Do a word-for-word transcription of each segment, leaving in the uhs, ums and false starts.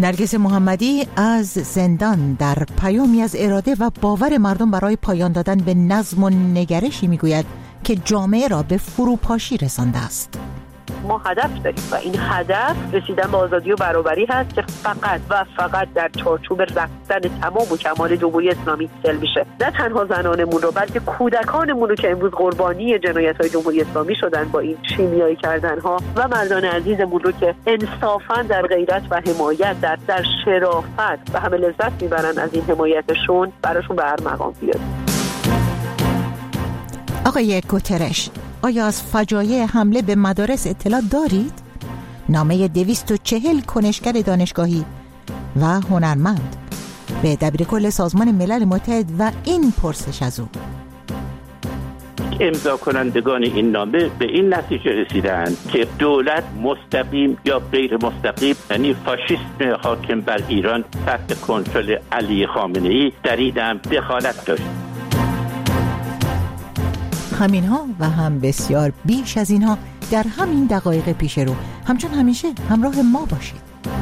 نرگس محمدی از زندان در پیامی از اراده و باور مردم برای پایان دادن به نظم و نگرشی میگوید که جامعه را به فروپاشی رسانده است. ما هدف داریم و این هدف رسیدن به آزادی و برابری هست که فقط و فقط در چارچوب رفتن تمام و کمال جمهوری اسلامی حاصل میشه. نه تنها زنانمون رو بلکه کودکانمون رو که امروز قربانی جنایت‌های جمهوری اسلامی شدن با این شیمیایی کردن‌ها و مردان عزیزمون رو که انصافاً در غیرت و حمایت در در شرافت و همه لذت میبرن از این حمایتشون، براشون به هر مقام بیاد. آقای گوترش، آیا از فجایع حمله به مدارس اطلاع دارید؟ نامه دویست و چهل کنشگر دانشگاهی و هنرمند به دبیرکل سازمان ملل متحد و این پرسش از او: امضا کنندگان این نامه به این نتیجه رسیدند که دولت مستقیم یا غیر مستقیم، یعنی فاشیسم حاکم بر ایران تحت کنترل علی خامنه‌ای در این هم دخالت داشت. همینها و هم بسیار بیش از اینها در همین دقایق پیش رو. همچون همیشه همراه ما باشید.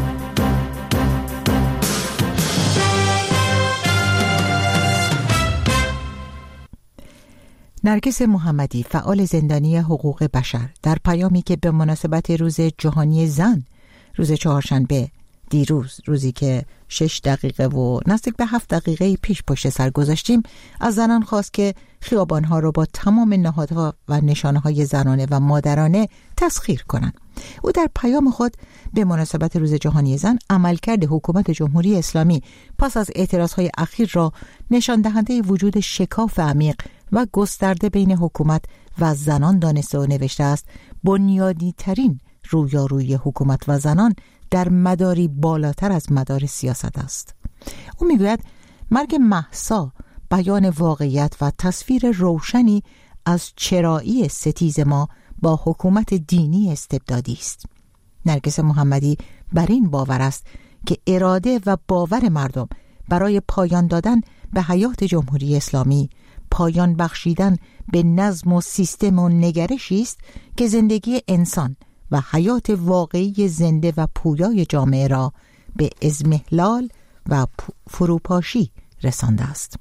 نرگس محمدی، فعال زندانی حقوق بشر، در پیامی که به مناسبت روز جهانی زن، روز چهارشنبه، دیروز، روزی که شش دقیقه و نزدیک به هفت دقیقه پیش پشت سر گذاشتیم، از زنان خواست که خیابانها را با تمام نهادها و نشانه‌های زنانه و مادرانه تسخیر کنند. او در پیام خود به مناسبت روز جهانی زن عملکرد حکومت جمهوری اسلامی پس از اعتراضهای اخیر را نشان دهنده وجود شکاف عمیق و گسترده بین حکومت و زنان دانسته و نوشته است: بنیادی ترین رویارویی حکومت و زنان در مداری بالاتر از مدار سیاست است. او میگوید مرگ مهسا بیان واقعیت و تصویر روشنی از چرایی ستیز ما با حکومت دینی استبدادی است. نرگس محمدی بر این باور است که اراده و باور مردم برای پایان دادن به حیات جمهوری اسلامی، پایان بخشیدن به نظم و سیستم و نگرشی است که زندگی انسان و حیات واقعی زنده و پویای جامعه را به اضمحلال و فروپاشی رسانده است.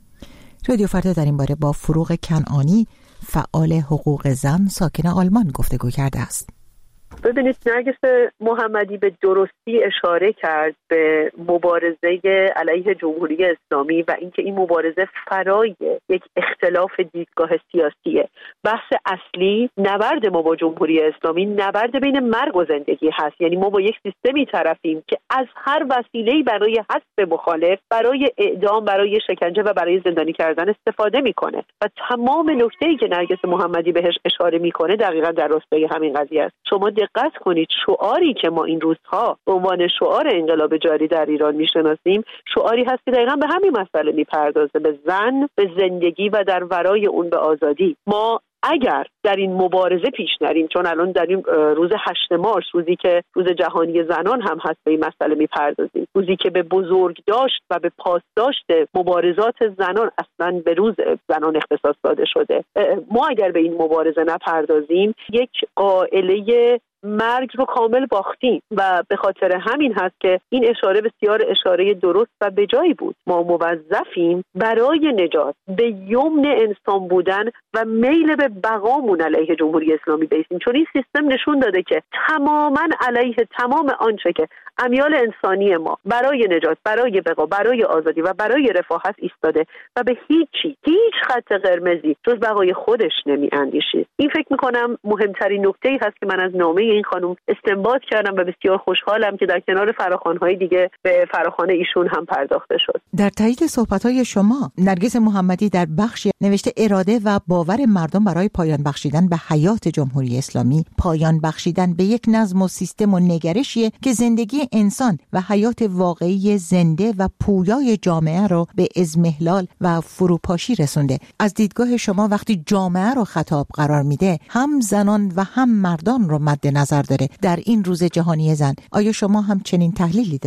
رادیو فردا در این باره با فروغ کنعانی، فعال حقوق زن ساکن آلمان، گفتگو کرده است. ببینید، نرگس محمدی به درستی اشاره کرد به مبارزه علیه جمهوری اسلامی و اینکه این مبارزه فرای یک اختلاف دیدگاه سیاسیه. بحث اصلی نبرد ما با جمهوری اسلامی نبرد بین مرگ و زندگی هست. یعنی ما با یک سیستمی طرفیم که از هر وسیله‌ای برای حذف مخالف، برای اعدام، برای شکنجه و برای زندانی کردن استفاده میکنه و تمام نکته‌ای که نرگس محمدی بهش اشاره میکنه دقیقاً در راستای همین قضیه است. شما دقت کنید، شعاری که ما این روزها به عنوان شعار انقلاب جاری در ایران میشناسیم شعاری هست که دقیقاً به همین مسئله میپردازه، به زن، به زندگی و در ورای اون به آزادی. ما اگر در این مبارزه پیش نریم، چون الان در این روز هشت مارس، روزی که روز جهانی زنان هم هست، به این مسئله میپردازیم، روزی که به بزرگ داشت و به پاسداشت مبارزات زنان اصلا به روز زنان اختصاص داده شده، ما اگر به این مبارزه نپردازیم یک قائله مرگ رو کامل باختیم و به خاطر همین هست که این اشاره بسیار اشاره درست و بجایی بود. ما موظفیم برای نجات به یمن انسان بودن و میل به بقامون علیه جمهوری اسلامی بیستیم، چون این سیستم نشون داده که تماما علیه تمام آنچه که امیال انسانی ما برای نجات، برای بقا، برای آزادی و برای رفاه هست ایستاده و به هیچی، هیچ خط قرمزی جز بقای خودش نمی اندیشید. این فکر میکنم مهمترین نکته‌ای هست که من از نامه این خانم استنباط کردم و بسیار خوشحالم که در کنار فراخوان‌های دیگه به فراخوان ایشون هم پرداخته شد. در تایید صحبت‌های شما، نرگس محمدی در بخشی نوشته اراده و باور مردم برای پایان بخشیدن به حیات جمهوری اسلامی، پایان بخشیدن به یک نظم و سیستم و نگرشیه که زندگی انسان و حیات واقعی زنده و پویای جامعه رو به اضمحلال و فروپاشی رسونده. از دیدگاه شما وقتی جامعه رو خطاب قرار میده، هم زنان و هم مردان رو مد نظر داره در این روز جهانی زن، آیا شما هم چنین تحلیلی دارید؟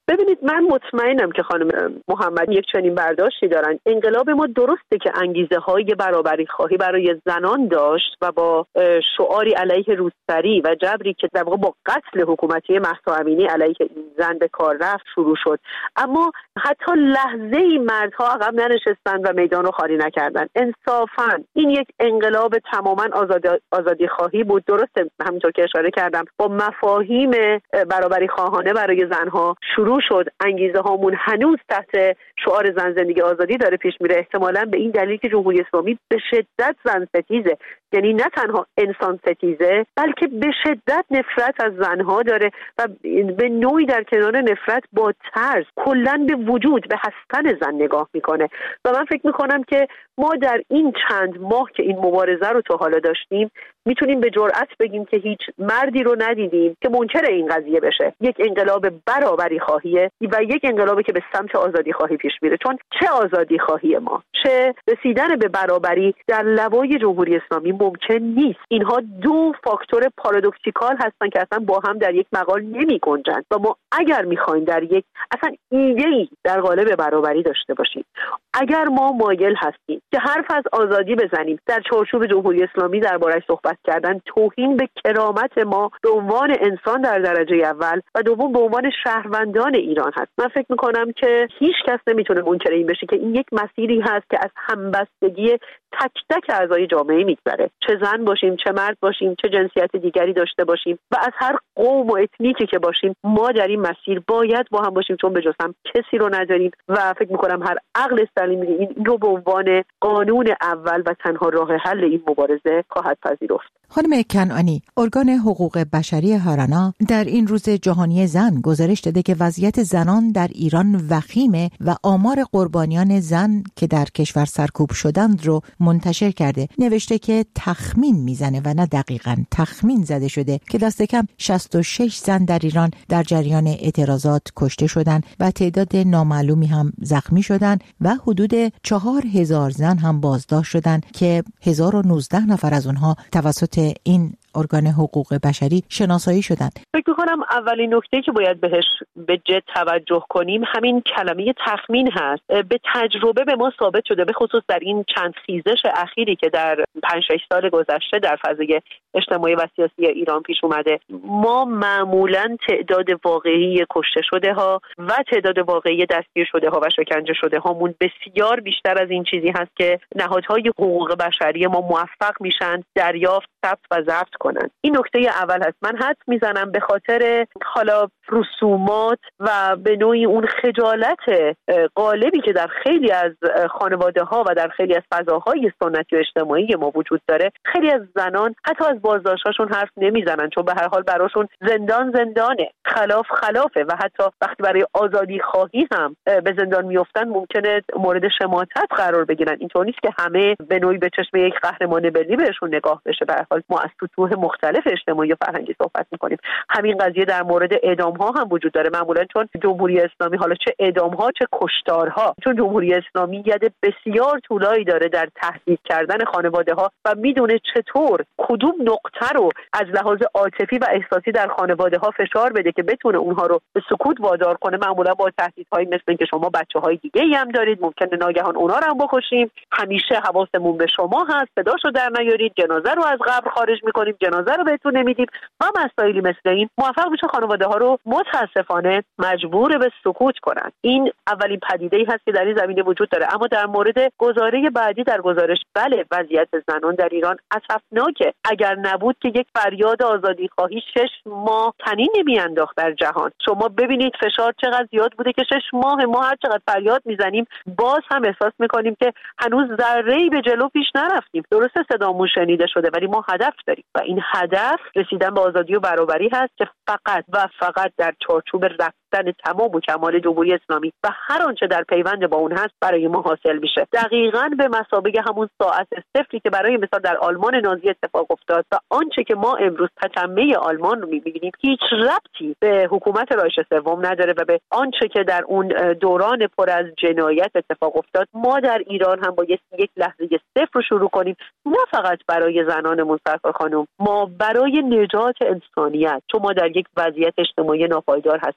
ببینید من مطمئنم که خانم محمد یک چنین برداشتی دارن. انقلاب ما درسته که انگیزه های برابری خواهی برای زنان داشت و با شعاری علیه روسری و جبری که در واقع با قتل حکومتی مهسا امینی علیه این زن به کار رفت شروع شد، اما حتی لحظه‌ای مردها عقب ننشستن و میدان رو خالی نکردن. انصافاً این یک انقلاب تماماً آزادی آزادی خواهی بود. درسته همونطور که اشاره کردم با مفاهیم برابری خواهانه برای زنها شروع شد. انگیزه هامون هنوز تحت شعار زن زندگی آزادی داره پیش میره، احتمالاً به این دلیل که جمهوری اسلامی به شدت زن ستیزه، یعنی نه تنها انسان ستیزه بلکه به شدت نفرت از زنها داره و به نوعی در کنار نفرت با ترس کلاً به وجود به هستن زن نگاه میکنه. و من فکر میکنم که ما در این چند ماه که این مبارزه رو تا حالا داشتیم میتونیم به جرئت بگیم که هیچ مردی رو ندیدیم که منکر این قضیه بشه. یک انقلاب برابری خواهیه و یک انقلابی که به سمت آزادی خواهی پیش میره، چون چه آزادی خواهی ما چه رسیدن به برابری در لوای جمهوری اسلامی ممکن نیست. اینها دو فاکتور پارادوکسیکال هستن که اصلا با هم در یک مقال نمی گنجند و ما اگر میخوایم در یک اصلا ایده‌ای در قالب برابری داشته باشیم، اگر ما مایل هستیم که حرف از آزادی بزنیم، در چارچوب جمهوری اسلامی درباره‌اش صحبت کردن توهین به کرامت ما به عنوان انسان در درجه اول و دوم به عنوان شهروندان ایران هست. من فکر میکنم که هیچ کس نمیتونه منکر این بشه که این یک مسیری هست که از همبستگی تک تک اعضای جامعه میگذره، چه زن باشیم، چه مرد باشیم، چه جنسیت دیگری داشته باشیم و از هر قوم و اتنیکی که باشیم، ما در این مسیر باید با هم باشیم، چون به جز هم کسی رو نداریم و فکر میکنم هر عقل سلیمی این رو به عنوان قانون اول و تنها راه حل این مبارزه خواهد پذیرفت. خانم کنعانی، ارگان حقوق بشری هارانا در این روز جهانی زن گزارش داده که وضعیت زنان در ایران وخیمه و آمار قربانیان زن که در کشور سرکوب شدند رو منتشر کرده. نوشته که تخمین میزنه و نه دقیقاً تخمین زده شده که دست کم شصت و شش زن در ایران در جریان اعتراضات کشته شدند و تعداد نامعلومی هم زخمی شدند و حدود چهار هزار زن هم بازداشت شدند که هزار و نوزده نفر از اونها توسط این ارگان حقوق بشری شناسایی شدند. فکر می‌کنم اولین نکته که باید بهش به جد توجه کنیم همین کلمه تخمین هست. به تجربه به ما ثابت شده، به خصوص در این چند خیزش اخیری که در پنج شش سال گذشته در فضای اجتماعی و سیاسی ایران پیش اومده، ما معمولاً تعداد واقعی کشته شده ها و تعداد واقعی دستگیر شده ها و شکنجه شده هامون بسیار بیشتر از این چیزی هست که نهادهای حقوق بشری ما موفق میشن دریافت، ثبت و ضبط کنن. این نکته اول هست. من حد میزنم به خاطر حالا رسومات و به نوعی اون خجالت غالبی که در خیلی از خانواده ها و در خیلی از فضاهای سنتی و اجتماعی ما وجود داره، خیلی از زنان حتی از بازداشت‌هاشون حرف نمیزنن، چون به هر حال براشون زندان زندانه، خلاف خلافه و حتی وقتی برای آزادی خواهی هم به زندان میافتن ممکنه مورد شماتت قرار بگیرن. اینطور نیست که همه به نوعی به چشم یک قهرمان ملی بهشون نگاه بشه. به هر حال ما از سطوح مختلف اجتماعی و فرهنگی صحبت می‌کنیم. همین قضیه در مورد اعدام ها هم وجود داره، معمولا چون جمهوری اسلامی حالا چه اعدام ها چه کشتارها، چون جمهوری اسلامی ید بسیار طولایی داره در تهدید کردن خانواده ها و میدونه چطور کدوم نقطه رو از لحاظ عاطفی و احساسی در خانواده ها فشار بده که بتونه اونها رو به سکوت وادار کنه، معمولا با تهدیدهایی مثل اینکه شما بچه‌های دیگه‌ای هم دارید، ممکنه ناگهان اونا رو هم بکشیم، همیشه حواسمون به شما هست، صداشو در نیارید، جنازه رو از قبر خارج می‌کنیم، جنازه رو بهتون نمیدیم و مسائلی مثل این موفق میشه خانواده ها رو متاسفانه مجبور به سکوت کنن. این اولین پدیده‌ای هست که در این زمینه وجود داره. اما در مورد گزاره بعدی در گزارش، بله وضعیت زنان در ایران اسفناکه. اگر نبود که یک فریاد آزادی خواهی شش ماه تنین نمیانداخت در جهان. شما ببینید فشار چقدر زیاد بوده که شش ماه ما هر چقدر فریاد میزنیم باز هم احساس میکنیم که هنوز ذره‌ای به جلو پیش نرفتیم. درسته صدامون شنیده شده ولی ما هدف داریم و این هدف رسیدن به آزادی و برابری هست که فقط و فقط در چارچوب رفتن تمام و کمال جمهوری اسلامی و هر آنچه در پیوند با اون هست برای ما حاصل میشه. دقیقاً به مثابه همون ساعت صفری که برای مثال در آلمان نازی اتفاق افتاد و آنچه که ما امروز تتمه آلمان رو می‌بینیم هیچ ربطی به حکومت رایش سوم نداره و به آنچه که در اون دوران پر از جنایت اتفاق افتاد. ما در ایران هم باید یک لحظه صفر رو شروع کنیم، نه فقط برای زنانمون سرکار خانم، ما برای نجات انسانیت، چون ما در یک وضعیت اجتماعی ناپایدار هستیم. ما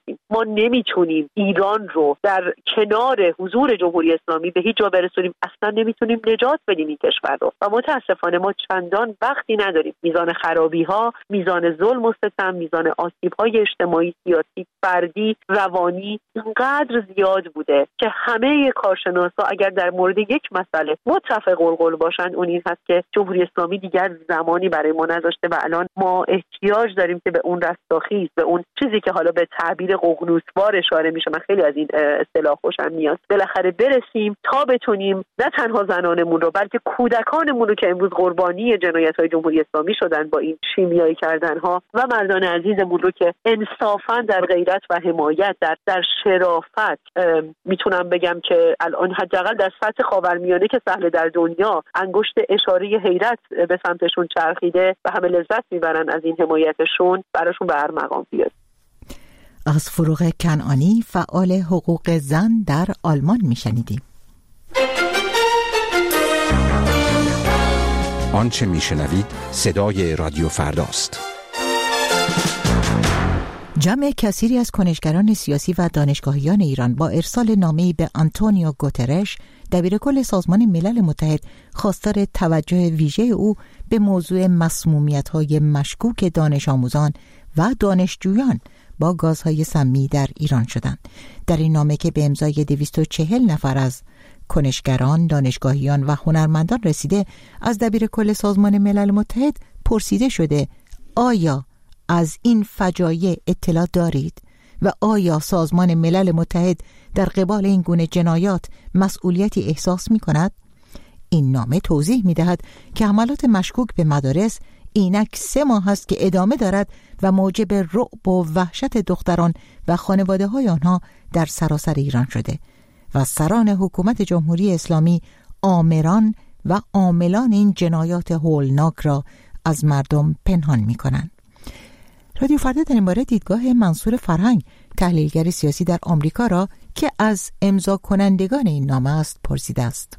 ما نمیتونیم ایران رو در کنار حضور جمهوری اسلامی به هیچ جا برسونیم، اصلا نمیتونیم نجات بدیم این کشور رو و متاسفانه ما چندان وقتی نداریم. میزان خرابی ها، میزان ظلم و ستم، میزان آسیب های اجتماعی، سیاسی، فردی، روانی اینقدر زیاد بوده که همه کارشناسا اگر در مورد یک مسئله متفق القول باشند اون این هست که جمهوری اسلامی دیگر زمانی برای ما نذاشته و الان ما احتیاج داریم که به اون رستاخیز، به اون چیزی که حالا به تعبیر ققنوسوار اشاره میشه، من خیلی از این اصطلاح خوشم میاد، بالاخره برسیم تا بتونیم نه تنها زنانمون رو بلکه کودکانمون رو که امروز قربانی جنایت‌های جمهوری اسلامی شدن با این شیمیایی کردنها و مردان عزیزمون رو که انصافاً در غیرت و حمایت در در شرافت میتونم بگم که الان حداقل در سطح خاورمیانه که سهل در دنیا انگشت اشاره حیرت به سمتشون چرخیده و همه لذت میبرن از این حمایتشون، براشون به هر مقام بیاد. از فروغ کنعانی، فعال حقوق زن در آلمان میشنیدیم. آنچه میشنوید صدای رادیو فرداست. جمع کثیری از کنشگران سیاسی و دانشگاهیان ایران با ارسال نامه‌ای به آنتونیو گوترش، دبیرکل سازمان ملل متحد، خواستار توجه ویژه او به موضوع مسمومیت‌های مشکوک دانش آموزان و دانشجویان با گازهای سمی در ایران شدند. در این نامه که به امضای دویست و چهل نفر از کنشگران، دانشگاهیان و هنرمندان رسیده، از دبیرکل سازمان ملل متحد پرسیده شده آیا از این فجایع اطلاع دارید و آیا سازمان ملل متحد در قبال این گونه جنایات مسئولیتی احساس می کند؟ این نامه توضیح می دهد که حملات مشکوک به مدارس اینک سه ماه است که ادامه دارد و موجب رعب و وحشت دختران و خانواده های آنها در سراسر ایران شده و سران حکومت جمهوری اسلامی آمران و عاملان این جنایات هولناک را از مردم پنهان می کنند. رادیو فردا در این باره دیدگاه منصور فرهنگ، تحلیلگر سیاسی در آمریکا را که از امضا کنندگان این نامه است پرسیده است.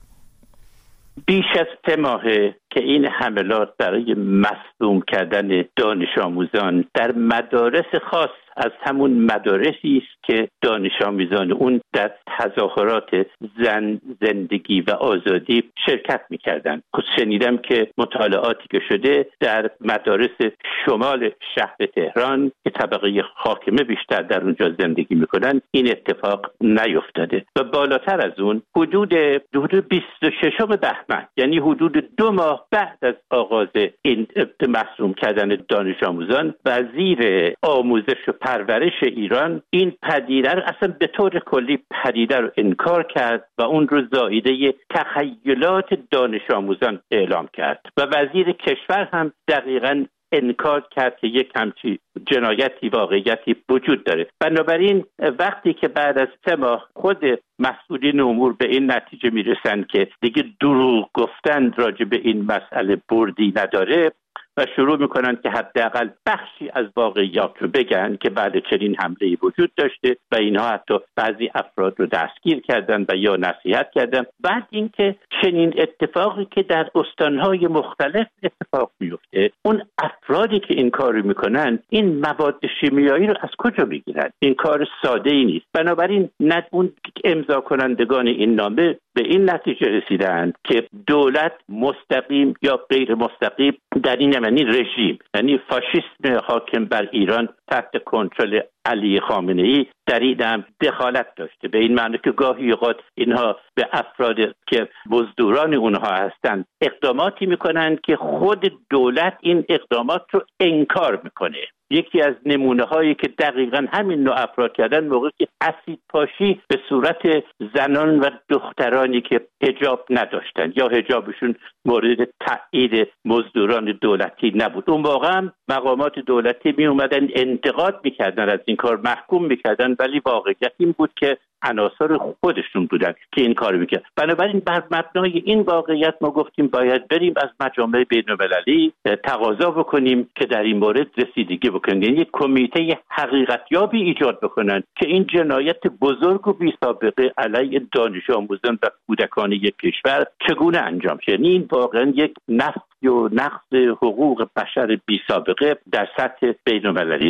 بیش از سه ماهه که این حملات برای مصدوم کردن دانش آموزان در مدارس خاص از همون مدارسی است که دانش آموزان اون در تظاهرات زن، زندگی و آزادی شرکت می‌کردن. خود شنیدم که مطالعاتی که شده در مدارس شمال شهر تهران که طبقه حاکمه بیشتر در اونجا زندگی می‌کنن این اتفاق نیفتاده و بالاتر از اون حدود حدود بیست و ششم بهمن، یعنی حدود دو ماه بعد از آغاز این مصدوم کردن دانش آموزان، وزیر آموزش و پرورش ایران این پدیده رو اصلا به طور کلی پدیده رو انکار کرد و اون رو زائیده تخیلات دانش آموزان اعلام کرد و وزیر کشور هم دقیقاً انکار کرد که یک همچی جنایتی واقعیتی وجود داره. بنابراین وقتی که بعد از سه ماه خود مسئولین امور به این نتیجه میرسن که دیگه دروغ گفتن راجع به این مسئله بردی نداره و شروع میکنن که حداقل بخشی از واقعیات رو بگن که بعد چنین حمله‌ای وجود داشته و اینها حتی بعضی افراد رو دستگیر کردن و یا نصیحت کردن، بعد اینکه چنین اتفاقی که در استانهای مختلف اتفاق میفته، اون افرادی که این کار رو میکنن این مواد شیمیایی رو از کجا میگیرن؟ این کار ساده ای نیست. بنابراین نه اون امضا کنندگان این نامه به این نتیجه رسیدند که دولت مستقیم یا غیر مستقیم در این یعنی رژیم، یعنی فاشیسم حاکم بر ایران تحت کنترل علی خامنه‌ای در این هم دخالت داشته، به این معنی که گاهی اوقات اینها به افراد که مزدوران اونها هستند اقداماتی میکنند که خود دولت این اقدامات رو انکار میکنه. یکی از نمونه هایی که دقیقاً همین نوع افراد کردن موقعی که اسید پاشی به صورت زنان و دخترانی که حجاب نداشتن یا حجابشون مورد تایید مزدوران دولتی نبود، اون واقعا هم مقامات دولتی می اومدن انتقاد میکردن از این کار، محکوم میکردن، ولی واقعیت این بود که عناصر خودشون بودن که این کار میکرد. بنابراین بر مبنای این واقعیت ما گفتیم باید بریم از مجامع بین‌المللی تقاضا بکنیم که در این مورد رسیدگی بکنن، یعنی یک کمیته حقیقتیابی ایجاد بکنن که این جنایت بزرگ و بی سابقه علیه دانش آموزان و کودکان یک کشور چگونه انجام شه. یعنی این واقعا یک نفی و نقض حقوق بشر بی سابقه در سطح بین‌المللی است.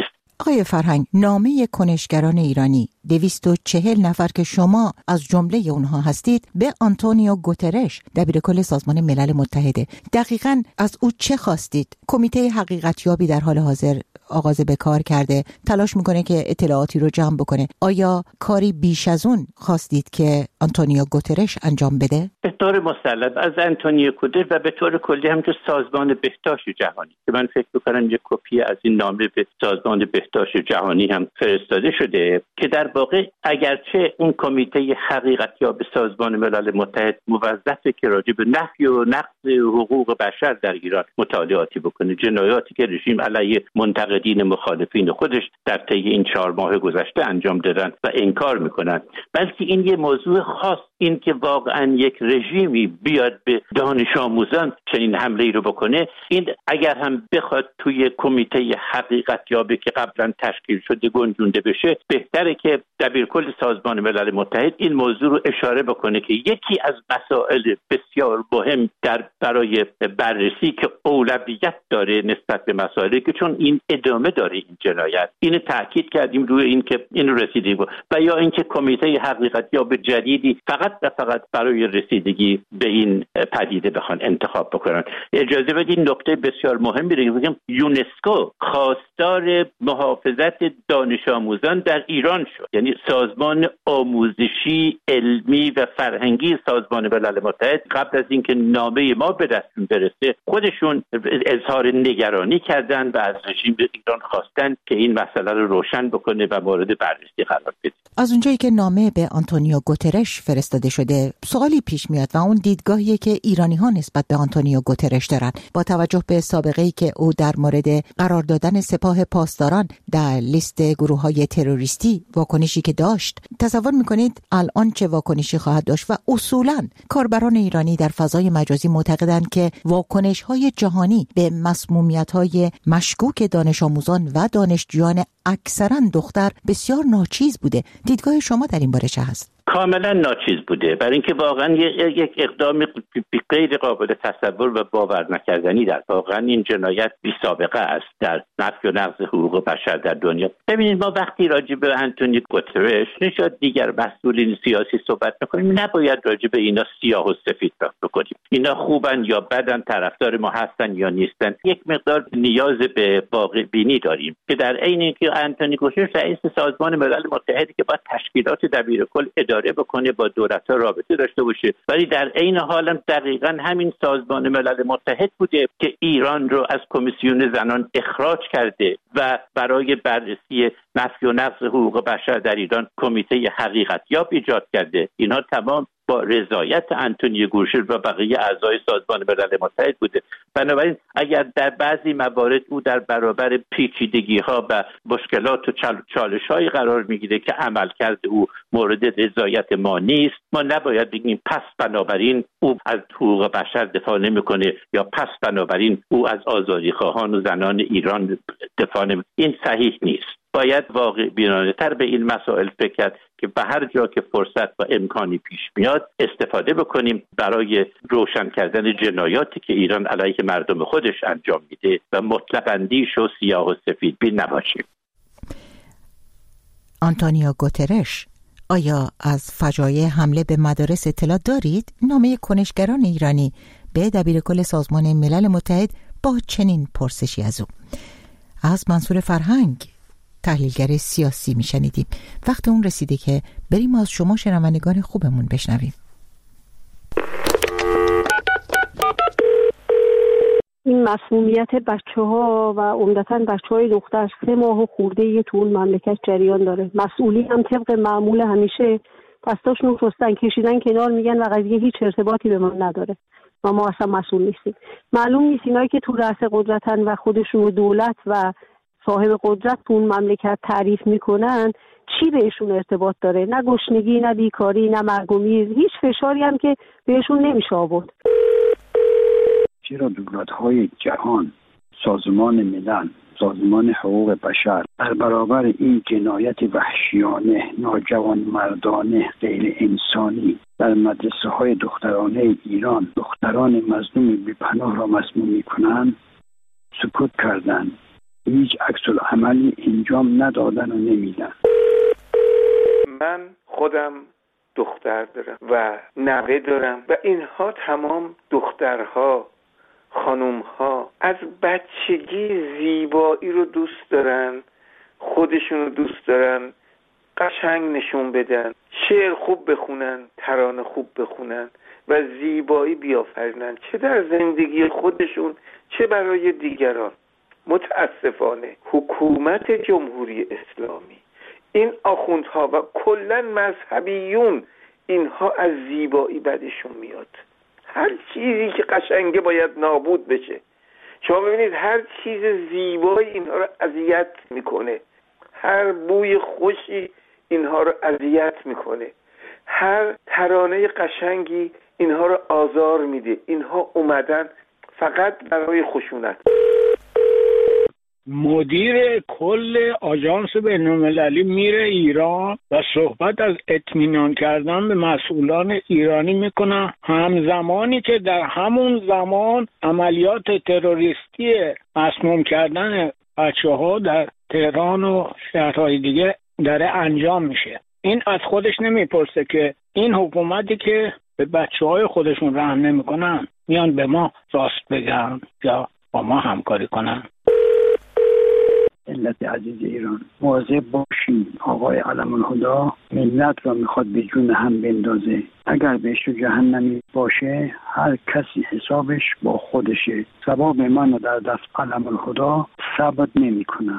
آقای فرهنگ، نامه کنشگران ایرانی دویست و چهل نفر که شما از جمله اونها هستید به آنتونیو گوترش دبیرکل سازمان ملل متحد، دقیقاً از او چه خواستید؟ کمیته حقیقتیابی در حال حاضر آغاز به کار کرده، تلاش میکنه که اطلاعاتی رو جمع بکنه. آیا کاری بیش از اون خواستید که آنتونیو گوترش انجام بده؟ به طور مسلط از آنتونیو گوترش و به طور کلی هم که سازمان بهداشت جهانی که من فکر میکنم یک کپی از این نامه به سازمان بهداشت جهانی هم فرستاده شده که در واقع اگرچه اون کمیته حقیقتیاب سازمان ملل متحد موظفه که راجع به نفی و نقض حقوق بشر در ایران مطالعاتی بکنه، جنایاتی که رژیم علیه منتقدین مخالفین خودش در طی این چهار ماه گذشته انجام دادن و انکار میکنن، بلکه این یه موضوع خاص، این که واقعا یک رژیمی بیاد به دانش آموزان چنین حمله ای رو بکنه، این اگر هم بخواد توی کمیته حقیقتیابی که قبلا تشکیل شده گنجونده بشه، بهتره که دبیرکل سازمان ملل متحد این موضوع رو اشاره بکنه که یکی از مسائل بسیار مهم در برای بررسی که اولویت داره نسبت به مسائلی که چون این ادامه داره این جنایت، اینو تاکید کردیم روی این که این رسیدگی و یا اینکه کمیته حقیقتیاب جدیدی فقط و فقط برای رسیدگی به این پدیده بخوان انتخاب بکنن. اجازه بدید نکته بسیار مهمی رو بگم. یونسکو خواستار محافظت دانش آموزان در ایران شد، یعنی سازمان آموزشی علمی و فرهنگی سازمان ملل متحد قبل از اینکه نامه ما به دستشون برسه خودشون اظهار نگرانی کردن و از رژیم ایران خواستن که این مسئله رو روشن بکنه و مورد بررسی قرار بده. از اونجایی که نامه به آنتونیو گوترش فرستاده شده، سوالی پیش میاد و اون دیدگاهیه که ایرانی ها نسبت به آنتونیو گوترش دارن با توجه به سابقه‌ای که او در مورد قرار دادن سپاه پاسداران در لیست گروه‌های تروریستی واکنشی که داشت. تصور میکنید الان چه واکنشی خواهد داشت؟ و اصولاً کاربران ایرانی در فضای مجازی معتقدند که واکنش‌های جهانی به مسمومیت‌های مشکوک دانش آموزان و دانشجویان اکثراً دختر بسیار ناچیز بوده. دیدگاه شما در این باره چه هست؟ کاملا ناچیز بوده، برای اینکه واقعا یک اقدام غیر قابل تصور و باور نکردنی در واقعا این جنایت بی سابقه است در نفی و نقض حقوق بشر در دنیا. ببینید ما وقتی راجع به آنتونیو گوترش نشاد دیگر مسئولین سیاسی صحبت میکنیم، نباید راجع به اینا سیاه و سفید بکنیم، اینا خوبن یا بدن، طرفدار ما هستن یا نیستن. یک مقدار نیاز به واقع بینی داریم که در عین اینکه آنتونیو گوترش رئیس سازمان ملل متحد که با تشکیلات دبیرکل اداره بکنه، با دولت‌ها رابطه داشته باشه، ولی در عین حال هم دقیقاً همین سازمان ملل متحد بوده که ایران رو از کمیسیون زنان اخراج کرده و برای بررسی نفی و نقض حقوق بشر در ایران کمیته حقیقتیاب ایجاد کرده. اینها تمام با رضایت آنتونیو گوترش و بقیه اعضای سازمان ملل متحد بوده. بنابراین اگر در بعضی موارد او در برابر پیچیدگی‌ها و مشکلات و چالش‌هایی قرار می‌گیره که عملکرد او مورد رضایت ما نیست، ما نباید بگیم پس بنابراین او از حقوق بشر دفاع نمی‌کنه یا پس بنابراین او از آزادی‌خواهان و زنان ایران دفاع نمی‌کنه. این صحیح نیست. باید واقع بینانه‌تر به این مسائل فکر کرد که به هر جا که فرصت و امکانی پیش میاد استفاده بکنیم برای روشن کردن جنایاتی که ایران علیه مردم خودش انجام میده و مطلق اندیش و سیاه و سفید بین نباشیم. آنتونیو گوترش، آیا از فجایع حمله به مدارس اطلاع دارید؟ نامه کنشگران ایرانی به دبیرکل سازمان ملل متحد با چنین پرسشی از او. از منصور فرهنگ، تحلیلگر سیاسی میشنیدیم. وقت اون رسیده که بریم از شما شنوندگان خوبمون بشنویم. این مسمومیت بچه ها و عمدتاً بچه های دختر سه ماه و خورده یه تو اون مملکت جریان داره. مسئولین هم طبق معمول همیشه دستاشون رو رستن کشیدن کنار، میگن و قضیه هیچ ارتباطی به ما نداره و ما اصلا مسئول نیستیم. معلوم نیست اینایی که تو رأس قدرتن و خودشون دولت و صاحب قدرت تو اون مملکت تعریف میکنن چی بهشون ارتباط داره؟ نه گشنگی، نه بیکاری، نه مرگ و میر، هیچ فشاری هم که بهشون نمیشه آورد. چرا دولت‌های جهان، سازمان ملل، سازمان حقوق بشر در برابر این جنایت وحشیانه، ناجوانمردانه، غیر انسانی در مدرسه های دخترانه ایران دختران مظلوم بی‌پناه را مسموم می‌کنند؟ سکوت کردند هیچ عکس العملی انجام ندادن و نمیدن. من خودم دختر دارم و نوه دارم و اینها تمام دخترها، خانومها از بچگی زیبایی رو دوست دارن، خودشون رو دوست دارن، قشنگ نشون بدن، شعر خوب بخونن، ترانه خوب بخونن و زیبایی بیافرینن، چه در زندگی خودشون چه برای دیگران. متاسفانه حکومت جمهوری اسلامی، این آخوندها و کلا مذهبیون، اینها از زیبایی بدشون میاد. هر چیزی که قشنگه باید نابود بشه. شما ببینید هر چیز زیبایی اینها رو اذیت میکنه، هر بوی خوشی اینها رو اذیت میکنه، هر ترانه قشنگی اینها رو آزار میده. اینها اومدن فقط برای خشونت. مدیر کل آژانس بین‌المللی میره ایران و صحبت از اطمینان کردن به مسئولان ایرانی میکنه، همزمانی که در همون زمان عملیات تروریستی مسموم کردن بچه ها در تهران و شهرهای دیگه داره انجام میشه. این از خودش نمیپرسه که این حکومتی که به بچه های خودشون رحم نمیکنن میان به ما راست بگن یا با ما همکاری کنن. ملت عزیز ایران، مواظب باشین. آقای علم الهدی ملت را میخواد به جون هم بندازه. اگر بهشت و جهنمی باشه هر کسی حسابش با خودشه. ثواب من در دست علم الهدی ثبت نمی کنن.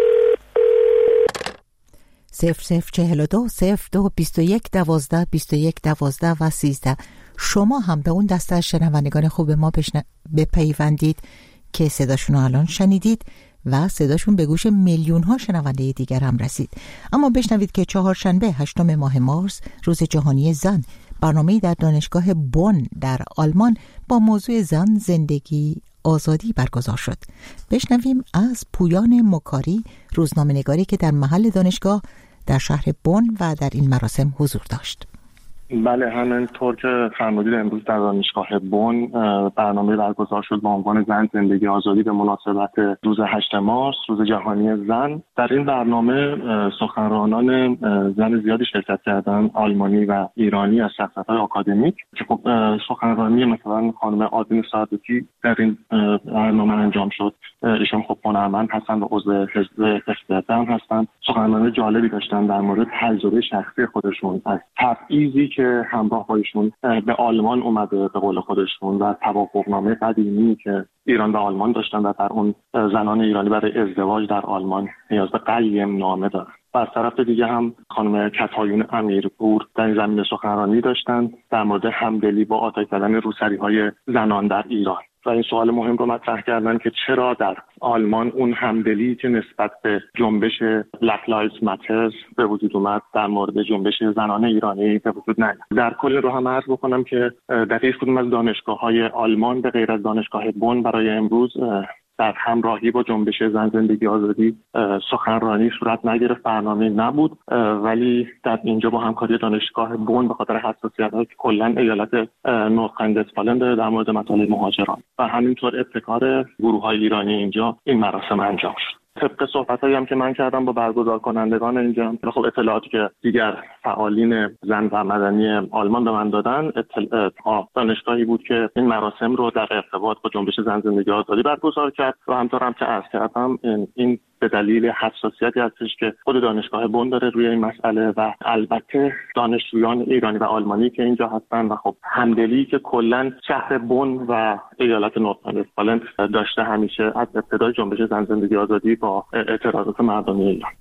صفر صفر چهل و دو صفر دو بیست و یک دوازده بیست و یک دوازده و سیزده. شما هم به اون دسته از شنوندگان خوب ما بشن... بپیوندید که صداشون رو الان شنیدید و صداشون به گوش میلیون ها شنونده دیگر هم رسید. اما بشنوید که چهارشنبه هشتم ماه مارس روز جهانی زن، برنامه‌ای در دانشگاه بون در آلمان با موضوع زن، زندگی، آزادی برگزار شد. بشنویم از پویان مکاری، روزنامه‌نگاری که در محل دانشگاه در شهر بون و در این مراسم حضور داشت. بله، همینطور که فرمودید امروز در دانشگاه بون برنامه برگزار شد با عنوان زن، زندگی، آزادی به مناسبت روز هشتم مارس، روز جهانی زن. در این برنامه سخنرانان زن زیادی شرکت کردند، آلمانی و ایرانی از شخصیت‌های آکادمیک که خب سخنرانی مثلا خانم آدین سعادتی در این برنامه انجام شد. ایشون خب هنرمند هستند و عضو حزب اختلاف هم هستند. سخنرانی جالبی داشتن در مورد تجربه شخصی خودشون از تبعیضی که همراه با ایشون به آلمان اومده به قول خودشون و توافقنامه قدیمی که ایران و آلمان داشتن و در اون زنان ایرانی برای ازدواج در آلمان نیاز به قیم نامه دارن. و از طرف دیگه هم خانم کتایون امیرپور در این زمینه سخنرانی داشتن در مورد همدلی با آتش زدن روسری‌های زنان در ایران و این سوال مهم رو مطرح کردن که چرا در آلمان اون همدلی که نسبت به جنبش بلک لایوز ماترز به وجود اومد در مورد جنبش زنان ایرانی به وجود نیامد. در کل رو هم عرض بکنم که در هیچ کدوم از دانشگاه‌های آلمان به غیر از دانشگاه بون برای امروز در همراهی با جنبش زن، زندگی، آزادی سخنرانی صورت نگرفت، برنامه نبود، ولی در اینجا با همکاری دانشگاه بون به خاطر حساسیت‌هایی که کلاً ایالت نورت رین-وستفالن داره در مورد مسائل مهاجران و همینطور ابتکار گروه‌های ایرانی اینجا این مراسم انجام شد. طبق صحبتایی هم که من کردم با برگزار کنندگان اینجا، خب اطلاعاتی که دیگر فعالین زن و مدنی آلمان به من دادن، اطلاعات دانشگاهی بود که این مراسم رو در ارتباط با جنبش زن، زندگی، آزادی برگزار کرد و همطور هم که عرض کردم این به دلیل حساسیتی هستش که خود دانشگاه بون داره روی این مسئله و البته دانشجویان ایرانی و آلمانی که اینجا هستن و خب همدلی که کلا شهر بون و ایالت نورت رین-وستفالن داشته همیشه از ابتدای جنبش زن، زندگی، آزادی با اعتراضات مردمی ایران.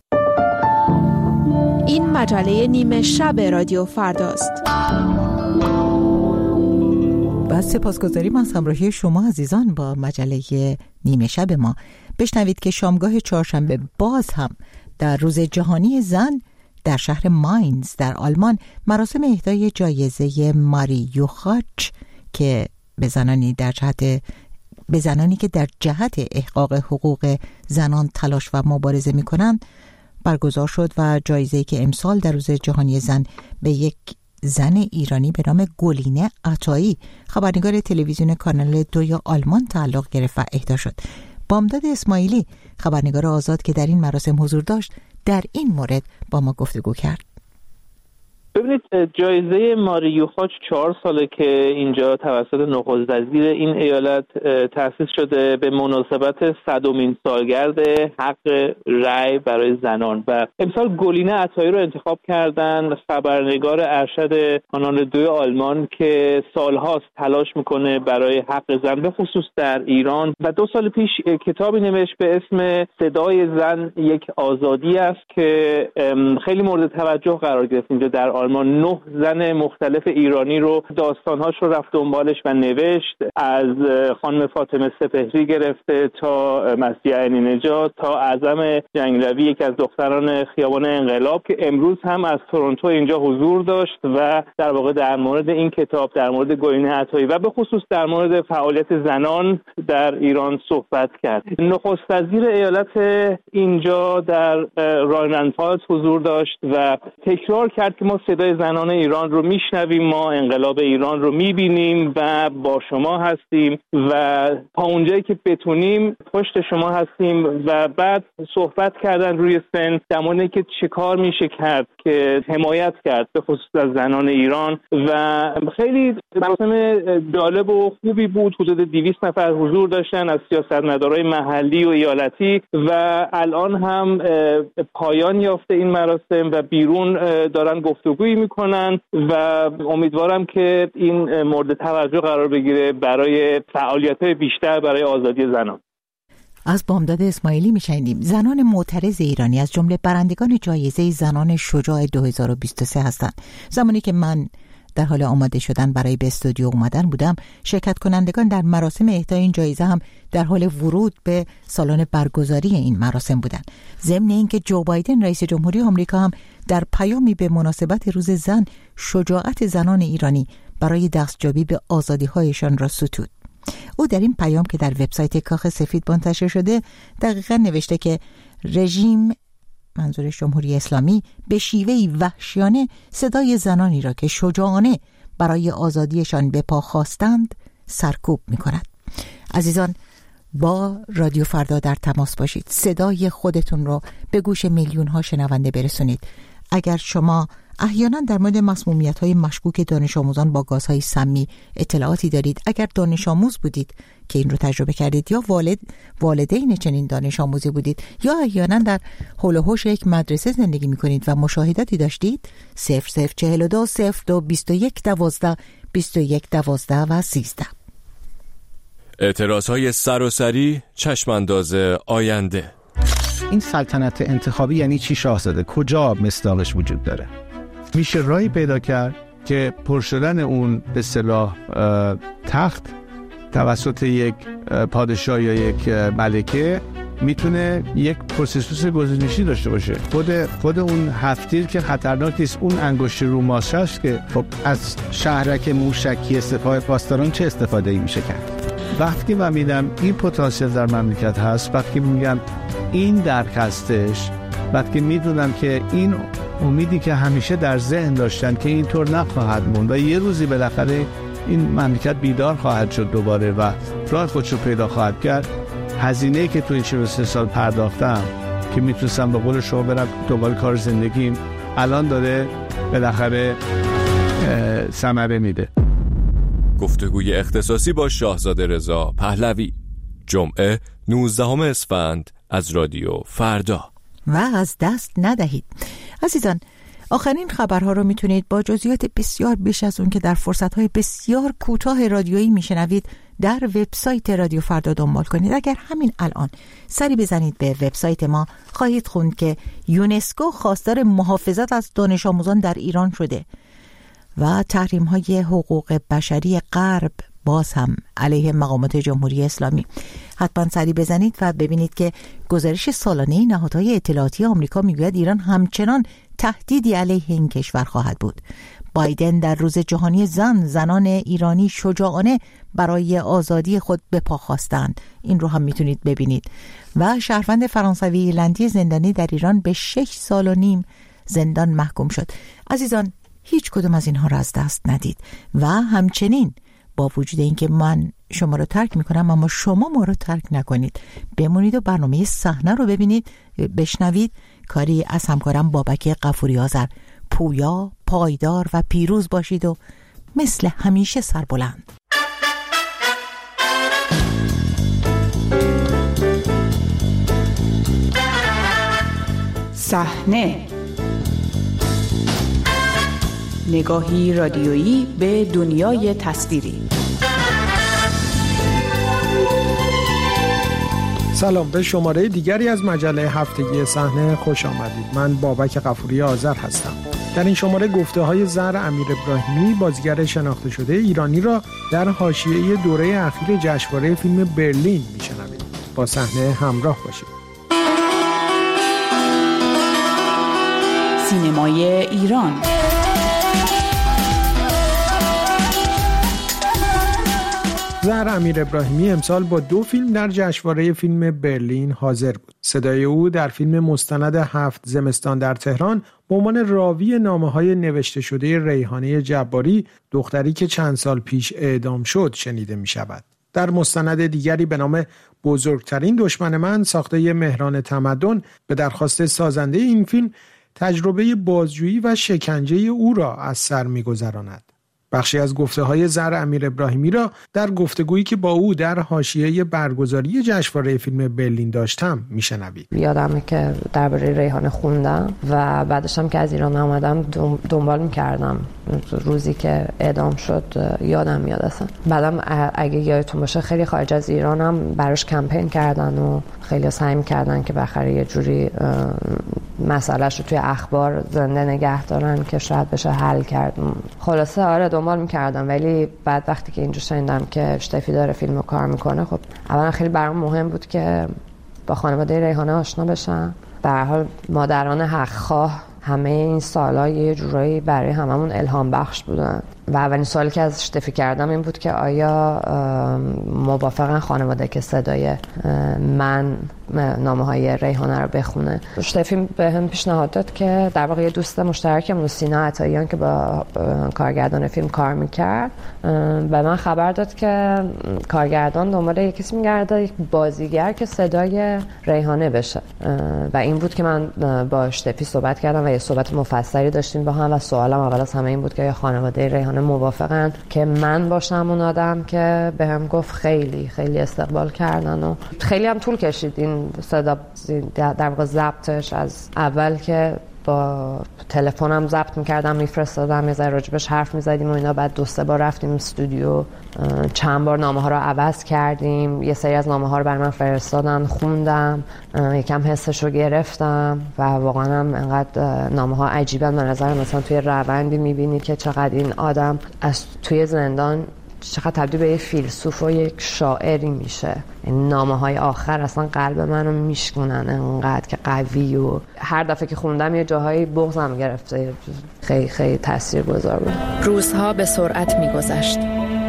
این مجله نیمه شب رادیو فرداست. با سپاسگزاریم از همراهی شما عزیزان با مجله نیمه شب ما. بشنوید که شامگاه چهارشنبه باز هم در روز جهانی زن در شهر ماینز در آلمان مراسم اهدای جایزه ماری یوخاچ که به زنانی در جهت به زنانی که در جهت احقاق حقوق زنان تلاش و مبارزه می‌کنند برگزار شد و جایزه‌ای که امسال در روز جهانی زن به یک زن ایرانی به نام گلینه عطایی، خبرنگار تلویزیون کانال دوی آلمان تعلق گرفت و اهدا شد. بامداد اسماعیلی، خبرنگار آزاد که در این مراسم حضور داشت، در این مورد با ما گفتگو کرد. ببینید، جایزه ماری یوخاچ چهار ساله که اینجا توسط نخست وزیر این ایالت تأسیس شده به مناسبت صدمین سالگرد حق رأی برای زنان و امسال گلینه عطایی رو انتخاب کردن، خبرنگار ارشد کانال دو آلمان که سالهاست تلاش میکنه برای حق زن به خصوص در ایران و دو سال پیش کتابی نوشت به اسم صدای زن یک آزادی است که خیلی مورد توجه قرار گرفت. اینجا در آلمان نه زن مختلف ایرانی رو داستانهاش رو رفت دنبالش و نوشت، از خانم فاطمه سپهری گرفته تا مسیح عینی نژاد تا اعظم جنگلوی، یک از دختران خیابان انقلاب که امروز هم از تورنتو اینجا حضور داشت و در واقع در مورد این کتاب، در مورد گلینه عطایی و به خصوص در مورد فعالیت زنان در ایران صحبت کرد. نخست وزیر ایالت اینجا در راینلند-پالتس حضور داشت و تکرار کرد که ما صدای زنان ایران رو میشنویم، ما انقلاب ایران رو میبینیم و با شما هستیم و تا اونجایی که بتونیم پشت شما هستیم. و بعد صحبت کردن روی سن در مورد که چه کار میشه کرد که حمایت کرد به خصوص از زنان ایران و خیلی مراسم جالب و خوبی بود. حدود دویست نفر حضور داشتن از سیاستمدارای محلی و ایالتی و الان هم پایان یافته این مراسم و بیرون دارن گفتگویی میکنن و امیدوارم که این مورد توجه قرار بگیره برای فعالیت‌های بیشتر برای آزادی زنان. از بامداد اسماعیلی میشنیدیم. زنان معترض ایرانی از جمله برندگان جایزه زنان شجاع دو هزار و بیست و سه هستند. زمانی که من در حال آماده شدن برای به استودیو اومدن بودم، شرکت کنندگان در مراسم اهدای این جایزه هم در حال ورود به سالن برگزاری این مراسم بودند. ضمن اینکه جو بایدن رئیس جمهوری آمریکا هم در پیامی به مناسبت روز زن شجاعت زنان ایرانی برای دستیابی به آزادی‌هایشان را ستود. او در این پیام که در وبسایت کاخ سفید منتشر شده دقیقاً نوشته که رژیم، منظورش جمهوری اسلامی، به شیوهی وحشیانه صدای زنانی را که شجاعانه برای آزادیشان به پا خواستند سرکوب می کند. عزیزان، با رادیو فردا در تماس باشید. صدای خودتون رو به گوش میلیون ها شنونده برسونید. اگر شما احیانا در مورد مسمومیت‌های مشکوک دانش آموزان با گازهای سمی اطلاعاتی دارید، اگر دانش آموز بودید که این رو تجربه کردید یا والد والدین چنین دانش آموزی بودید یا احیانا در حول و حوش یک مدرسه زندگی می‌کنید و مشاهداتی داشتید، صفر صفر چهل و دو صفر دو بیست و یک دوازده بیست و یک دوازده و سیزده. اعتراضهای سراسری، چشمانداز آینده. این سلطنت انتخابی یعنی چی شاهزاده؟ کجا مصداقش وجود داره؟ میشه راهی پیدا کرد که پر شدن اون به اصطلاح تخت توسط یک پادشاه یا یک ملکه میتونه یک پروسس گزینشی داشته باشه. خود خود اون هفتیر که خطرناک نیست، اون انگشت روماش هست که خب از شهرک موشکی استفاده پاسداران چه استفاده ای میشه کرد. وقتی من میدم این پتانسیل در مملکت هست، وقتی میگم این درک هستش، وقتی میدونم که این امیدی که همیشه در ذهن داشتن که اینطور نخواهد موند و یه روزی بالاخره این مملکت بیدار خواهد شد دوباره و راه خودشو پیدا خواهد کرد، هزینه‌ای که تو این چهل و سه سال پرداختم که میتونستم به قول شما برم دوباره کار زندگیم، الان داره بالاخره ثمره میده. گفتگوی اختصاصی با شاهزاده رضا پهلوی، جمعه نوزدهم اسفند از رادیو فردا. و از دست ندهید. عزیزان، آخرین خبرها رو میتونید با جزئیات بسیار بیش از اون که در فرصت‌های بسیار کوتاه رادیویی میشنوید در وبسایت رادیو فردا دنبال کنید. اگر همین الان سری بزنید به وبسایت ما، خواهید خوند که یونسکو خواستار محافظت از دانش آموزان در ایران شده و تحریم‌های حقوق بشری غرب باز هم علیه مقامات جمهوری اسلامی. حتما سری بزنید و ببینید که گزارش سالانه نهادهای اطلاعاتی آمریکا میگوید ایران همچنان تهدیدی علیه این کشور خواهد بود. بایدن در روز جهانی زن، زنان ایرانی شجاعانه برای آزادی خود به پا خواستند. این رو هم میتونید ببینید. و شهروند فرانسوی ایرلندی زندانی در ایران به شش سال و نیم زندان محکوم شد. عزیزان، هیچ کدوم از اینها را از دست ندید و همچنین با وجود اینکه من شما رو ترک میکنم، اما شما ما رو ترک نکنید. بمونید و برنامه صحنه رو ببینید، بشنوید. کاری از همکارم بابک غفوری آذر. پویا، پایدار و پیروز باشید و مثل همیشه سربلند. صحنه، نگاهی رادیویی به دنیای تصویری. سلام، به شماره دیگری از مجله هفتگی صحنه خوش آمدید. من بابک غفوری آذر هستم. در این شماره گفته های زهر امیر ابراهیمی، بازیگر شناخته شده ایرانی را در حاشیه دوره اخیر جشنواره فیلم برلین میشنوید. با صحنه همراه باشید. سینمای ایران. زهر امیر ابراهیمی امسال با دو فیلم در جشنواره فیلم برلین حاضر بود. صدای او در فیلم مستند هفت زمستان در تهران به عنوان راوی نامه‌های نوشته شده ریحانه جباری، دختری که چند سال پیش اعدام شد، شنیده می‌شود. در مستند دیگری به نام بزرگترین دشمن من، ساخته مهران تمدن، به درخواست سازنده این فیلم تجربه بازجویی و شکنجه او را از سر می‌گذراند. بخشی از گفته‌های زهر امیر ابراهیمی را در گفتگویی که با او در حاشیه برگزاری جشنواره فیلم برلین داشتم میشنوید. یادمه که درباره ریحانه خوندم و بعدش هم که از ایران آمدم دنبال می‌کردم روزی که اعدام شد، یادم میاد اصلا. بعدم اگه یادتون باشه خیلی خارج از ایرانم براش کمپین کردن و خیلی سعی می‌کردن که بخره یه جوری مسئله‌شو توی اخبار زنده نگه دارن که شاید بشه حل کرد. خلاصه آره دنبال می‌کردم، ولی بعد وقتی که اینجا شنیدم که اشتفی داره فیلمو کار میکنه، خب اولا خیلی برام مهم بود که با خانواده ریحانه آشنا بشم. به هر حال مادران حق‌خواه همه این سال‌ها یه جورایی برای هممون الهام بخش بودن و اولین سوالی که از اشتفی کردم این بود که آیا موافقن خانواده که صدای من نامه‌های ریحانه رو بخونه. اشتفی به هم پیشنهاد داد که در واقع یه دوست مشترکمون سینا عطاییان که با کارگردان فیلم کار میکرد به من خبر داد که کارگردان دنبال یه کسی میگرده، یک بازیگر که صدای ریحانه بشه و این بود که من با اشتفی صحبت کردم و یه صحبت مفصلی داشتیم با هم و سوالم اول از همه این بود که خانواده ریحانه موافقن که من باشم اون آدم که به هم گفت خیلی خیلی استقبال کردن و خیلی هم طول کشید این صدا در واقع ضبطش. از اول که با تلفنم ضبط می‌کردم میفرستادم، یه ذره راجبش حرف می‌زدیم و اینا، بعد دو سه بار رفتیم استودیو، چند بار نامه‌ها رو عوض کردیم، یه سری از نامه‌ها رو برای من فرستادن، خوندم، یکم حسش رو گرفتم و واقعا هم انقدر نامه‌ها عجیبن به نظر. مثلا توی روندی می‌بینی که چقدر این آدم از توی زندان چقدر تبدیل به یه فیلسوف و یک شاعری میشه. این نامه‌های آخر اصلا قلب منو میشکنن انقدر که قوی و هر دفعه که خوندم یه جاهایی بغضم گرفته. خیلی خیلی تاثیرگذار بود. روزها به سرعت میگذشت.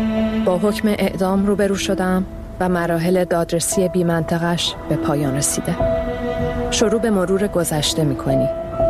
با حکم اعدام روبرو شدم و مراحل دادرسی بی منطقش به پایان رسیده. شروع به مرور گذشته میکنی.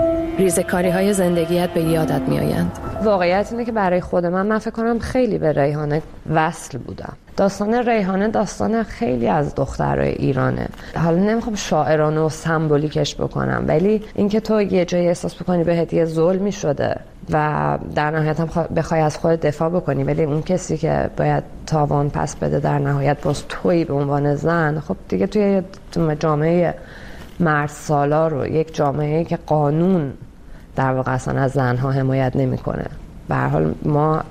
ریزکاری های زندگیت به یادت میآیند. واقعیت اینه که برای خود من من فکر کنم خیلی به ریحانه وصل بودم. داستان ریحانه داستان خیلی از دخترای ایرانه. حالا نمیخوام شاعرانه و سمبولیکش بکنم، ولی اینکه تو یه جایی احساس بکنی بهت یه ظلمی شده و در نهایت هم بخوای از خودت دفاع بکنی، ولی اون کسی که باید تاوان پس بده در نهایت باز تویی به عنوان زن، خب دیگه توی جامعه مرد سالار و یک جامعه که قانون در واقع اصلا از زنها حمایت نمیکنه. به هر حال ما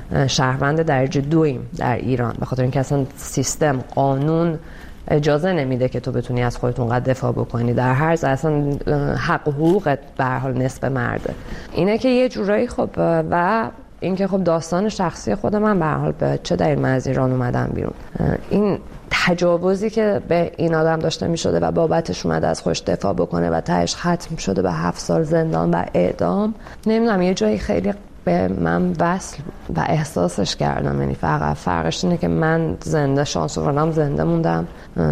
شهروند درجه دویم در ایران، به خاطر اینکه اصلا سیستم قانون اجازه نمیده که تو بتونی از خودت اونقدر دفاع بکنی. در هر ز اصلا حق و حقوقت به هر حال نصف مرده. اینه که یه جورایی خب و اینکه خب داستان شخصی خود من به هر حال به چه دلیل من از ایران اومدم بیرون، این تجاوزی که به این آدم داشته می شده و بابتش اومده از خودش دفاع بکنه و تهش ختم شده به هفت سال زندان و اعدام، نمیدونم یه جایی خیلی به من وصل و احساسش کردم. یعنی فقط فرقش اینه که من زنده شانس آوردم زنده موندم،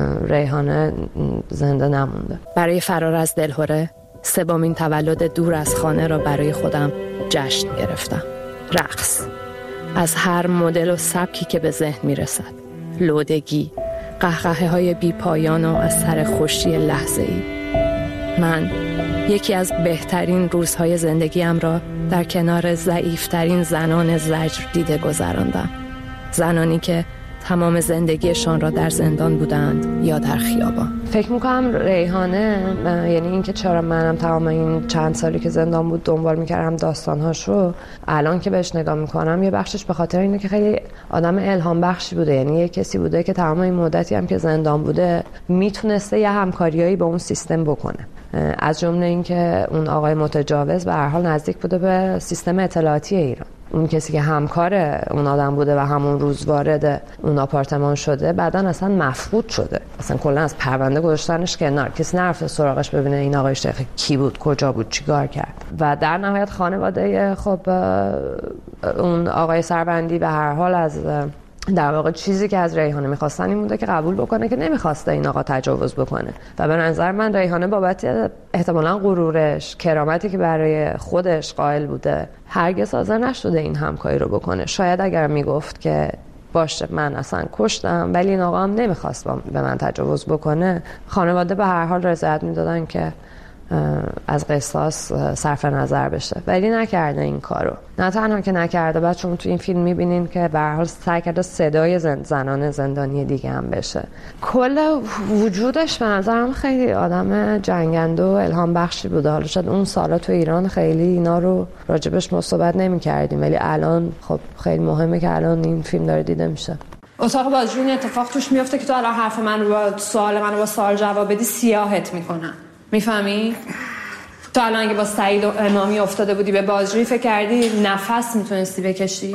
ریحانه زنده نمونده. برای فرار از دلهره سومین تولد دور از خانه را برای خودم جشن گرفتم. رقص از هر مدل و سبکی که به ذهن می رسد. لودگی، قهقهه های بی پایان و از سر خوشی لحظه ای. من یکی از بهترین روزهای زندگیم را در کنار ضعیفترین زنان زجر دیده گذراندم. زنانی که تمام زندگیشان را در زندان بودند یا در خیابان. فکر میکنم ریحانه، یعنی اینکه چرا منم تمام این چند سالی که زندان بود دنبال میکردم داستانهاشو، الان که بهش نگاه میکنم یه بخشش به خاطر اینه که خیلی آدم الهام بخشی بوده. یعنی یه کسی بوده که تمام این مدتی هم که زندان بوده میتونسته یه همکاریایی با اون سیستم بکنه. از جمله اینکه اون آقای متجاوز به هر حال نزدیک بوده به سیستم اطلاعاتی ایران. اون کسی که همکار اون آدم بوده و همون روز وارد اون آپارتمان شده بعدن اصلا مفقود شده، اصلا کلا از پرونده گذاشتنش کنار، کسی نرفته سراغش ببینه این آقای شیخ کی بود، کجا بود، چیکار کرد. و در نهایت خانواده خب اون آقای سربندی به هر حال از در واقع چیزی که از ریحانه میخواستن این بوده که قبول بکنه که نمیخواسته این آقا تجاوز بکنه. و به نظر من ریحانه بابت احتمالاً غرورش، کرامتی که برای خودش قائل بوده، هرگز حاضر نشده این همکاری رو بکنه. شاید اگر میگفت که باشه من اصلا کشتم ولی این آقا هم نمیخواست به من تجاوز بکنه، خانواده به هر حال رضایت میدادن که از قصاص صرف نظر بشه، ولی نکرده این کارو. نه تنها که نکرده، بعد چون تو این فیلم میبینین که به هر حال سعی کرده صدای زن... زنان زندانی دیگه هم بشه. کل وجودش به نظرم خیلی آدم جنگنده و الهام بخشی بوده. حالا شاید اون سالا تو ایران خیلی اینا رو راجبش صحبت نمی‌کردیم، ولی الان خب خیلی مهمه که الان این فیلم داره دیده میشه. اتاق بازجویی این اتفاق توش میفته که تو الان حرف من رو با سوال من رو با سوال جواب بدی سیاهت میکنن. میفهمی؟ تو الان اگه با سعید و امامی افتاده بودی به بازجویی فکر کردی نفس میتونستی بکشی؟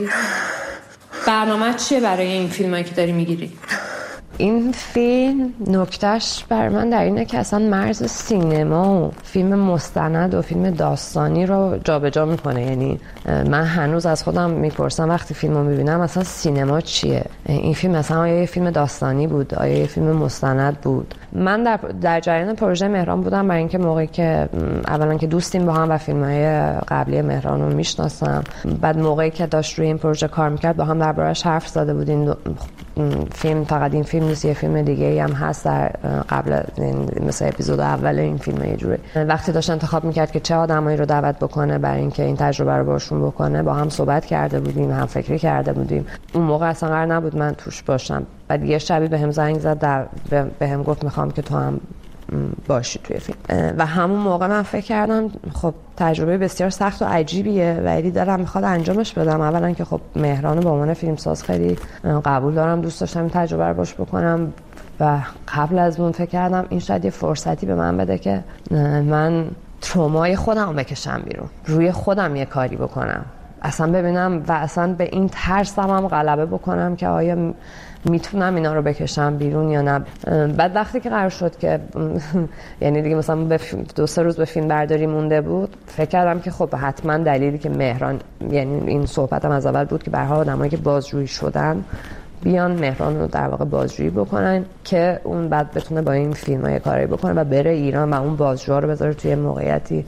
برنامه چیه برای این فیلمایی که داری میگیری؟ این فیلم نکتهش بر من در اینه که اصلا مرز سینما و فیلم مستند و فیلم داستانی رو جابجا میکنه. یعنی من هنوز از خودم میپرسم وقتی فیلم رو میبینم اصلا سینما چیه؟ این فیلم مثلا آیا یه فیلم داستانی بود؟ آیا یه فیلم مستند بود؟ من در, در جریان پروژه مهران بودم، برای اینکه موقعی که اولا که دوستیم با هم و فیلم‌های قبلی مهران رو میشناسم، بعد موقعی که داشت روی این پروژه کار میکرد با هم دربارش حرف زده بودیم. فیلم فقط این فیلم نیست، یه فیلم دیگه ای هم هست در قبل مثلا اپیزود اول این فیلم. یه جوری وقتی داشت انتخاب میکرد که چه آدمایی رو دعوت بکنه برای اینکه این تجربه رو باشون بکنه، با هم صحبت کرده بودیم، هم فکری کرده بودیم. اون موقع اصلا قرار نبود من توش باشم. بعد یه شبی بهم زنگ زد، بهم گفت میخوام که تو هم باشی توی فیلم. و همون موقع من فکر کردم خب تجربه بسیار سخت و عجیبیه ولی دلم میخواد انجامش بدم. اولا که خب مهران به عنوان فیلمساز خیلی قبول دارم، دوست داشتم این تجربه رو باش بکنم و قبل از اون فکر کردم این شاید یه فرصتی به من بده که من ترومای خودم رو بکشم بیرون، روی خودم یه کاری بکنم، اصلا ببینم و اصلا به این ترسم هم غلبه بکنم که آیا میتونم اینا رو بکشم بیرون یا نه. بعد وقتی که قرار شد که یعنی دیگه مثلا به دو سه روز به فیلم برداری مونده بود، فکر کردم که خب حتما دلیلی که مهران، یعنی این صحبتم از اول بود که به هر حال آدمایی که بازجویی شدن بیان مهران رو در واقع بازجویی بکنن که اون بعد بتونه با این فیلم‌ها یه کاری بکنه و بره ایران و اون بازجوها رو بذاره توی موقعیتی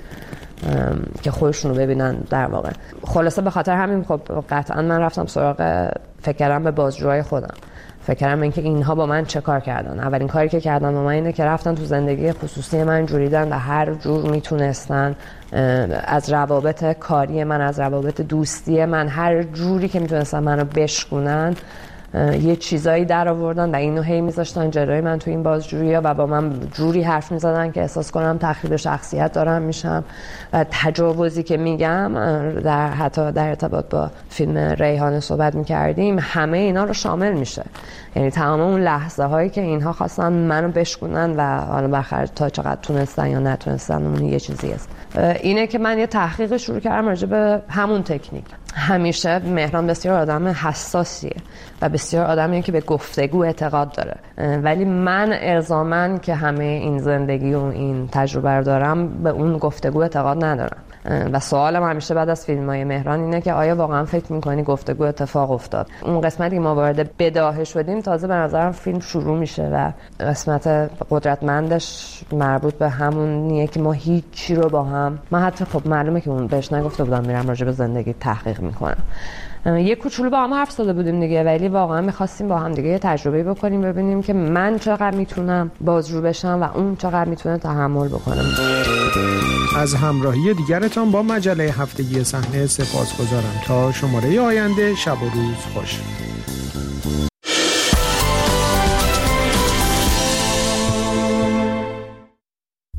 که خودشون رو ببینن در واقع. خلاصه به خاطر همین خب قطعا من رفتم سراغ فکر کردم به بازجوهای خودم، فکر کردم اینکه اینها با من چه کار کردن. اولین کاری که کردن با من اینه که رفتن تو زندگی خصوصی من جوریدن و هر جور میتونستن از روابط کاری من، از روابط دوستی من، هر جوری که میتونستن منو بشکونن یه چیزایی در آوردن و اینو هی میذاشتن جلوی من تو این بازجویی‌ها و با من جوری حرف میزدن که احساس کنم تخریب شخصیت دارم میشم. و تجاوزی که میگم در حتی در ارتباط با فیلم ریحانه صحبت میکردیم همه اینا رو شامل میشه. یعنی تمام اون لحظه هایی که اینها خواستن منو بشکنن و حالا بخیر تا چقدر تونستن یا نتونستن اون یه چیزی است. اینه که من یه تحقیق شروع کردم راجع به همون تکنیک. همیشه مهران بسیار آدم حساسیه و بسیار آدمیه که به گفتگو اعتقاد داره، ولی من الزاماً که همه این زندگی و این تجربه رو دارم به اون گفتگو اعتقاد ندارم. و سوالم همیشه بعد از فیلم‌های مهران اینه که آیا واقعا فکر می‌کنی گفتگو اتفاق افتاد؟ اون قسمتی که ما وارد بداهه شدیم تازه به نظرم فیلم شروع میشه و قسمت قدرتمندش مربوط به همونیه که ما هیچی رو با هم، من حتی خب معلومه که اون بهش نگفته بودم میرم راجع به زندگی تحقیق میکنم، یه کوچولو با هم حرف زده بودیم دیگه، ولی واقعا می‌خواستیم با هم دیگه تجربه بکنیم، ببینیم که من چقدر میتونم بازجو بشم و اون چقدر میتونه تحمل بکنه. از همراهی دیگرتان با مجله هفتگی صحنه سپاسگزارم. تا شماره آینده، شب و روز خوش.